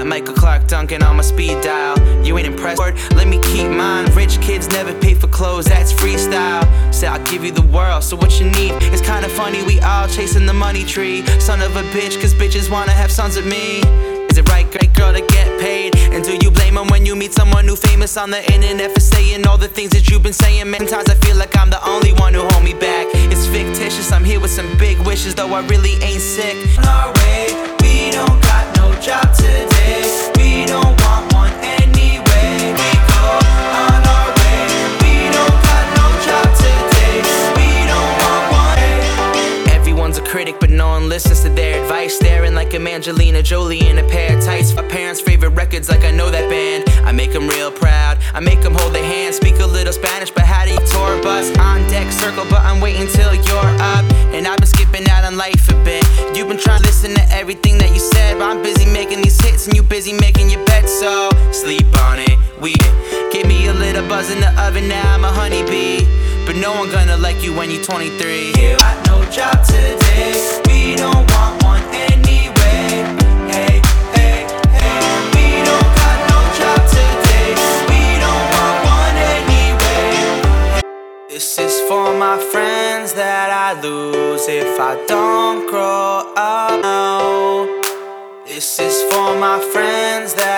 Got Michael Clark Duncan on my speed dial. You ain't impressed? Let me keep mine. Rich kids never pay for clothes, that's freestyle. Say I'll give you the world, so what you need? It's kinda funny, we all chasing the money tree. Son of a bitch, cause bitches wanna have sons with me. Is it right, great girl, to get paid? And do you blame them when you meet someone new famous on the internet for saying all the things that you've been saying? Sometimes I feel like I'm the only one who hold me back. It's fictitious, I'm here with some big wishes, though I really ain't sick. On our way, we don't got no job today. We don't want one anyway. We go on our way, we don't got no job today. We don't want one. Everyone's a critic, but no one listens to their advice. Staring like I'm Angelina Jolie in a pair of tights. My parents' favorite records, like I know that band. I make them real proud, I make them hold their hand. Speak a little Spanish, but how do you tour bus? On deck, circle, but I'm waiting till you're up. And I've been skipping out on life a bit. You've been trying to listen to everything that you said, but I'm busy making these hits and you busy making your bed. So sleep on it, we give me a little buzz in the oven, now I'm a honeybee. But no one gonna like you when you're 23. You got no job today, we don't want one anyway. Hey, hey, hey, we don't got no job today, we don't want one anyway. This is for my friends that I lose if I don't grow up now. This is for my friends that